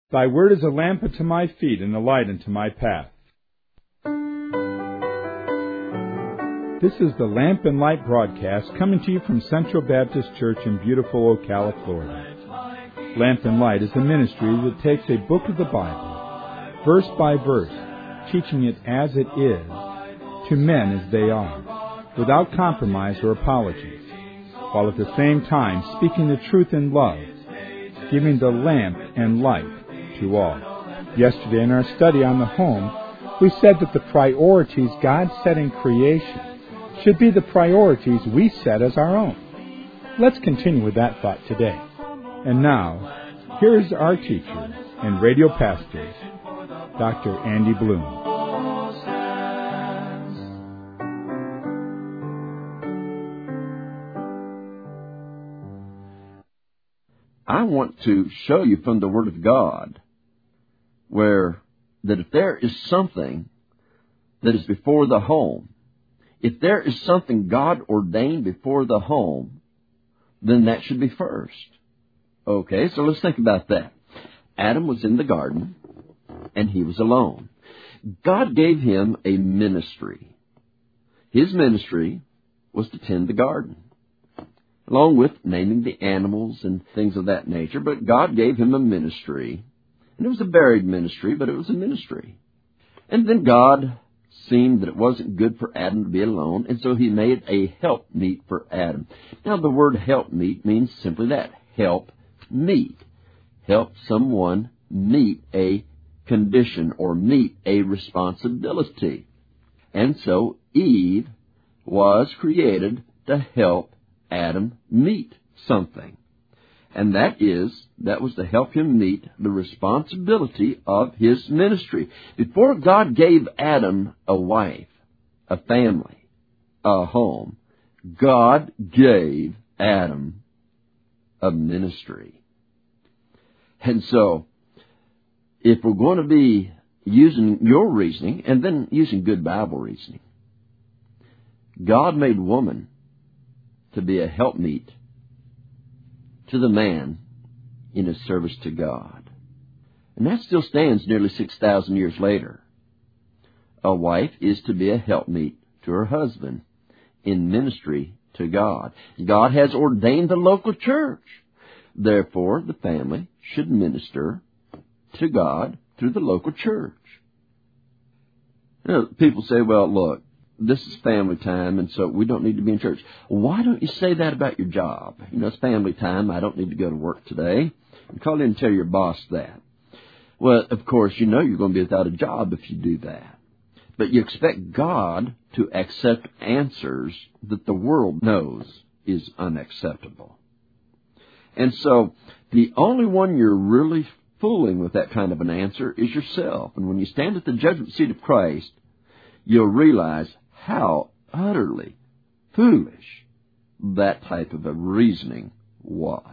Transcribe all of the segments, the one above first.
Thy word is a lamp unto my feet and a light unto my path. This is the Lamp and Light broadcast coming to you from Central Baptist Church in beautiful Ocala, Florida. Lamp and Light is a ministry that takes a book of the Bible, verse by verse, teaching it as it is, to men as they are, without compromise or apologies, while at the same time speaking the truth in love, giving the lamp and light to all. Yesterday in our study on the home, we said that the priorities God set in creation should be the priorities we set as our own. Let's continue with that thought today. And now, here is our teacher and radio pastor, Dr. Andy Bloom. I want to show you from the Word of God where that if there is something that is before the home, if there is something God ordained before the home, then that should be first. Okay, so let's think about that. Adam was in the garden, and he was alone. God gave him a ministry. His ministry was to tend the garden, along with naming the animals and things of that nature. But God gave him a ministry, and it was a varied ministry, but it was a ministry. And then God seen that it wasn't good for Adam to be alone, and so he made a helpmeet for Adam. Now, the word helpmeet means simply that, help meet. Help someone meet a condition or meet a responsibility. And so Eve was created to help Adam meet something. And that was to help him meet the responsibility of his ministry. Before God gave Adam a wife, a family, a home, God gave Adam a ministry. And so, if we're going to be using your reasoning, and then using good Bible reasoning, God made woman to be a helpmeet to the man in his service to God. And that still stands nearly 6,000 years later. A wife is to be a helpmeet to her husband in ministry to God. God has ordained the local church. Therefore, the family should minister to God through the local church. You know, people say, well, look, this is family time, and so we don't need to be in church. Why don't you say that about your job? You know, it's family time. I don't need to go to work today. And call in and tell your boss that. Well, of course, you know you're going to be without a job if you do that. But you expect God to accept answers that the world knows is unacceptable. And so the only one you're really fooling with that kind of an answer is yourself. And when you stand at the judgment seat of Christ, you'll realize how utterly foolish that type of a reasoning was.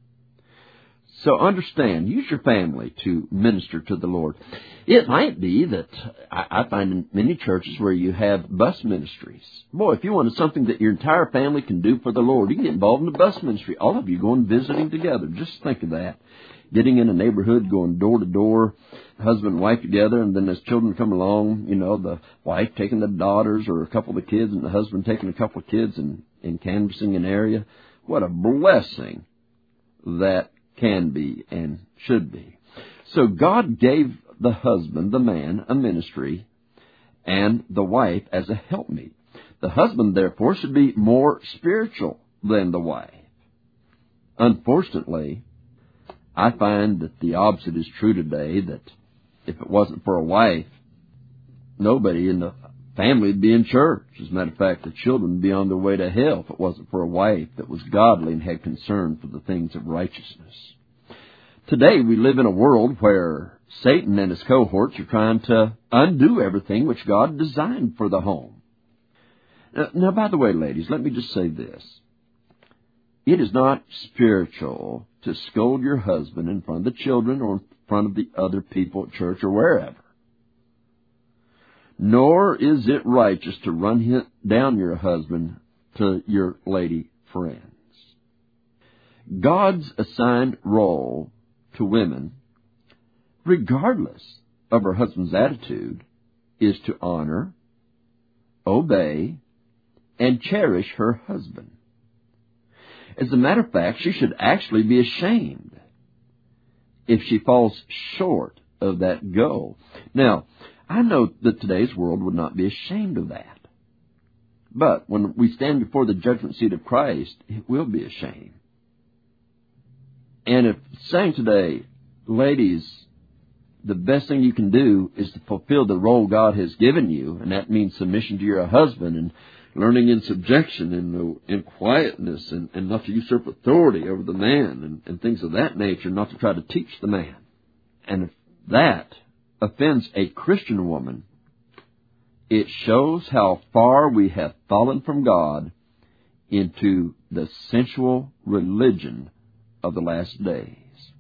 So understand, use your family to minister to the Lord. It might be that I find in many churches where you have bus ministries. Boy, if you wanted something that your entire family can do for the Lord, you can get involved in the bus ministry. All of you going visiting together. Just think of that. Getting in a neighborhood, going door to door, husband and wife together, and then as children come along, you know, the wife taking the daughters or a couple of the kids, and the husband taking a couple of kids and canvassing an area. What a blessing that can be and should be. So God gave the husband, the man, a ministry, and the wife as a helpmeet. The husband, therefore, should be more spiritual than the wife. Unfortunately, I find that the opposite is true today, that if it wasn't for a wife, nobody in the family would be in church. As a matter of fact, the children would be on their way to hell if it wasn't for a wife that was godly and had concern for the things of righteousness. Today, we live in a world where Satan and his cohorts are trying to undo everything which God designed for the home. Now, by the way, ladies, let me just say this. It is not spiritual to scold your husband in front of the children or in front of the other people at church or wherever. Nor is it righteous to run down your husband to your lady friends. God's assigned role to women regardless of her husband's attitude, is to honor, obey, and cherish her husband. As a matter of fact, she should actually be ashamed if she falls short of that goal. Now, I know that today's world would not be ashamed of that. But when we stand before the judgment seat of Christ, it will be a shame. And if saying today, ladies, the best thing you can do is to fulfill the role God has given you, and that means submission to your husband and learning in subjection and in quietness and not to usurp authority over the man and things of that nature, not to try to teach the man. And if that offends a Christian woman, it shows how far we have fallen from God into the sensual religion of the last days.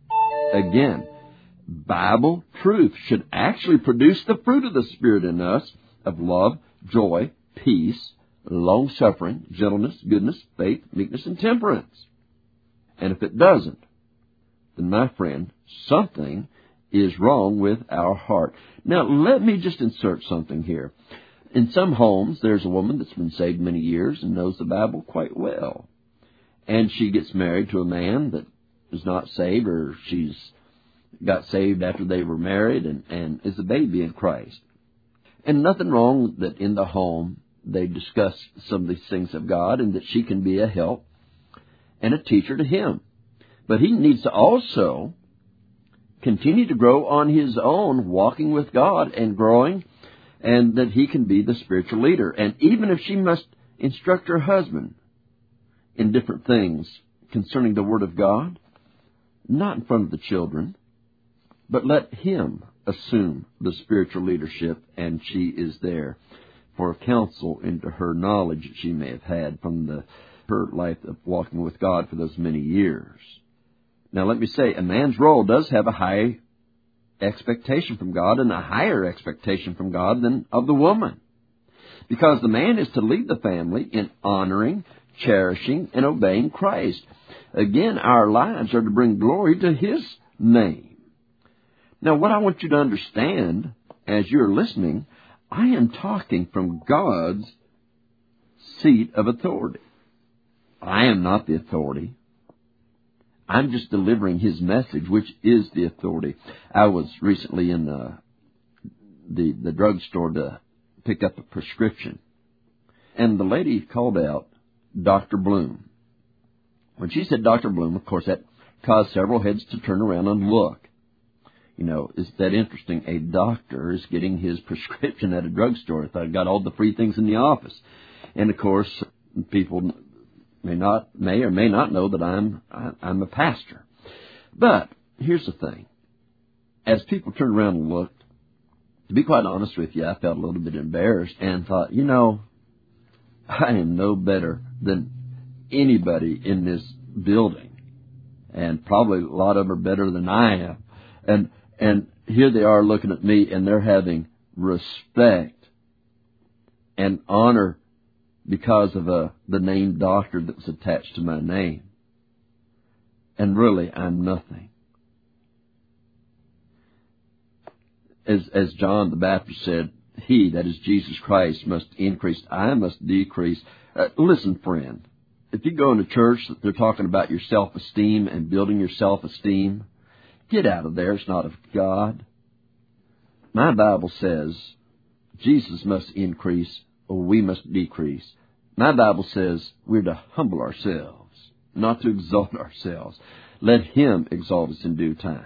Again, Bible truth should actually produce the fruit of the Spirit in us of love, joy, peace, long-suffering, gentleness, goodness, faith, meekness, and temperance. And if it doesn't, then, my friend, something is wrong with our heart. Now, let me just insert something here. In some homes, there's a woman that's been saved many years and knows the Bible quite well. And she gets married to a man that is not saved, or she's got saved after they were married and is a baby in Christ. And nothing wrong that in the home they discuss some of these things of God and that she can be a help and a teacher to him. But he needs to also continue to grow on his own, walking with God and growing, and that he can be the spiritual leader. And even if she must instruct her husband in different things concerning the Word of God, not in front of the children, but let him assume the spiritual leadership, and she is there for counsel into her knowledge that she may have had from her life of walking with God for those many years. Now, let me say, a man's role does have a high expectation from God and a higher expectation from God than of the woman, because the man is to lead the family in honoring, cherishing, and obeying Christ. Again, our lives are to bring glory to His name. Now, what I want you to understand as you're listening, I am talking from God's seat of authority. I am not the authority. I'm just delivering His message, which is the authority. I was recently in the drugstore to pick up a prescription, and the lady called out Dr. Bloom. When she said Dr. Bloom, of course, that caused several heads to turn around and look. You know, is that interesting? A doctor is getting his prescription at a drugstore. I thought I got all the free things in the office. And, of course, people may or may not know that I'm a pastor. But here's the thing. As people turned around and looked, to be quite honest with you, I felt a little bit embarrassed and thought, I am no better than anybody in this building. And probably a lot of them are better than I am. And here they are looking at me, and they're having respect and honor because of the name doctor that was attached to my name. And really, I'm nothing. As John the Baptist said, He, that is Jesus Christ, must increase, I must decrease. Listen, friend, if you go into church that they're talking about your self-esteem and building your self-esteem, get out of there. It's not of God. My Bible says Jesus must increase or we must decrease. My Bible says we're to humble ourselves, not to exalt ourselves. Let Him exalt us in due time.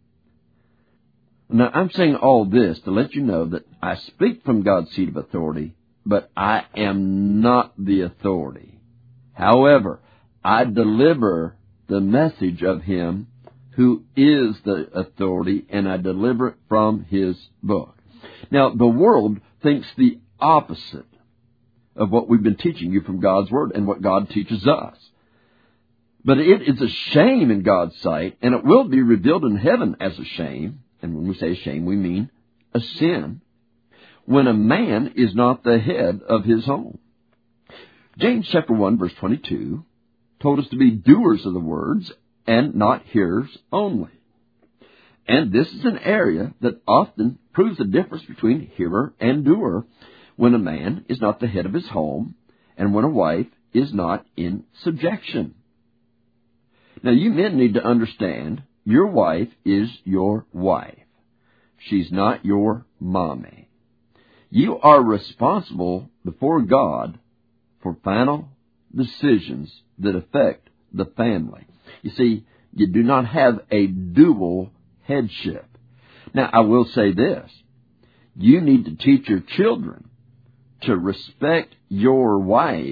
Now, I'm saying all this to let you know that I speak from God's seat of authority, but I am not the authority. However, I deliver the message of Him who is the authority, and I deliver it from His book. Now, the world thinks the opposite of what we've been teaching you from God's Word and what God teaches us. But it is a shame in God's sight, and it will be revealed in heaven as a shame. And when we say shame, we mean a sin, when a man is not the head of his home. James chapter 1, verse 22 told us to be doers of the words and not hearers only. And this is an area that often proves the difference between hearer and doer when a man is not the head of his home and when a wife is not in subjection. Now, you men need to understand your wife is your wife. She's not your mommy. You are responsible before God for final decisions that affect the family. You see, you do not have a dual headship. Now, I will say this. You need to teach your children to respect your wife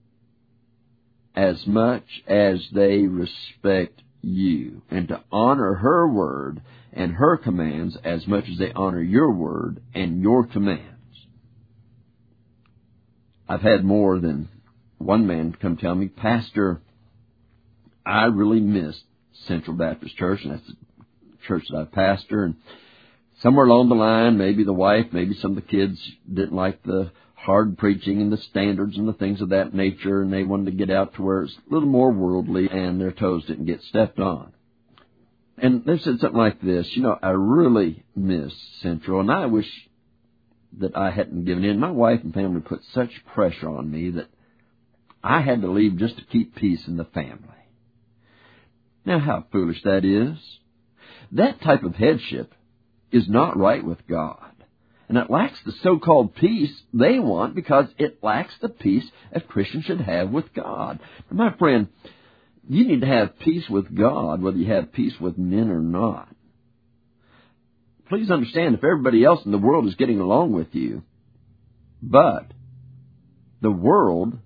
as much as they respect you, and to honor her word and her commands as much as they honor your word and your commands. I've had more than one man come tell me, Pastor, I really miss Central Baptist Church, and that's the church that I pastor, and somewhere along the line, maybe the wife, maybe some of the kids didn't like the hard preaching and the standards and the things of that nature, and they wanted to get out to where it's a little more worldly and their toes didn't get stepped on. And they said something like this, I really miss Central, and I wish that I hadn't given in. My wife and family put such pressure on me that I had to leave just to keep peace in the family. Now, how foolish that is. That type of headship is not right with God. And it lacks the so-called peace they want because it lacks the peace a Christian should have with God. My friend, you need to have peace with God whether you have peace with men or not. Please understand, if everybody else in the world is getting along with you, but the world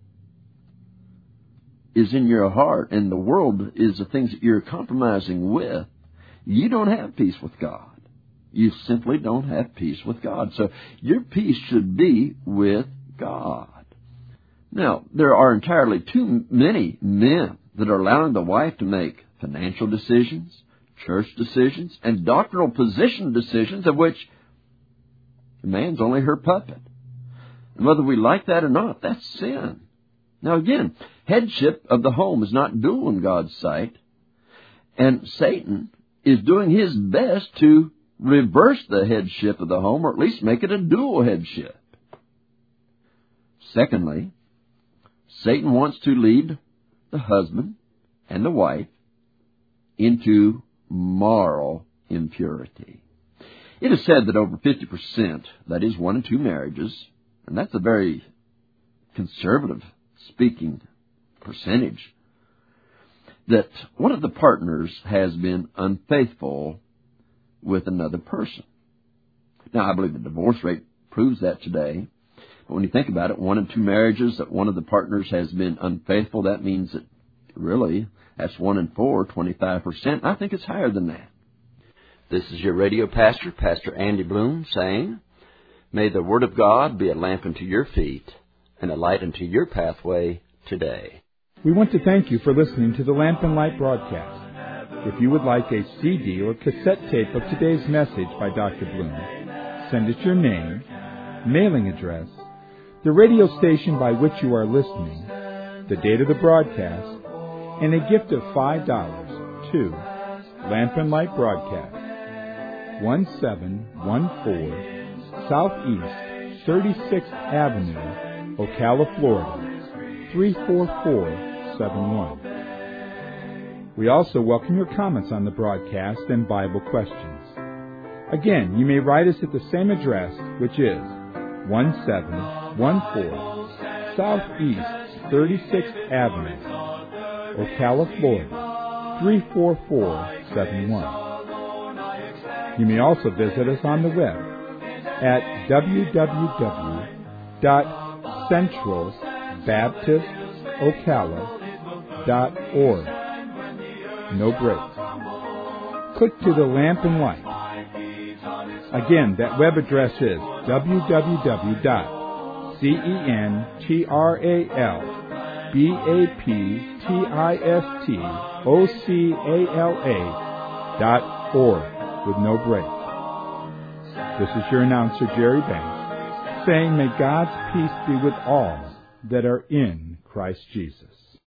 is in your heart and the world is the things that you're compromising with, you don't have peace with God. You simply don't have peace with God. So your peace should be with God. Now, there are entirely too many men that are allowing the wife to make financial decisions, church decisions, and doctrinal position decisions of which the man's only her puppet. And whether we like that or not, that's sin. Now again, headship of the home is not dual in God's sight, and Satan is doing his best to reverse the headship of the home, or at least make it a dual headship. Secondly, Satan wants to lead the husband and the wife into moral impurity. It is said that over 50%, that is 1 in 2 marriages, and that's a very conservative speaking percentage, that one of the partners has been unfaithful with another person. Now, I believe the divorce rate proves that today. But when you think about it, 1 in 2 marriages that one of the partners has been unfaithful, that means that really that's 1 in 4, 25%. I think it's higher than that. This is your radio pastor, Pastor Andy Bloom, saying, may the Word of God be a lamp unto your feet and a light unto your pathway today. We want to thank you for listening to the Lamp and Light broadcast. If you would like a CD or cassette tape of today's message by Dr. Bloom, send us your name, mailing address, the radio station by which you are listening, the date of the broadcast, and a gift of $5 to Lamp and Light Broadcast, 1714 Southeast 36th Avenue, Ocala, Florida, 34471. We also welcome your comments on the broadcast and Bible questions. Again, you may write us at the same address, which is 1714 Southeast 36th Avenue, Ocala, Florida, 34471. You may also visit us on the web at www.centralbaptistocala.org. No breaks. Click to the Lamp and Light. Again, that web address is www.centralbaptistocala.org with no breaks. This is your announcer, Jerry Banks, saying, may God's peace be with all that are in Christ Jesus.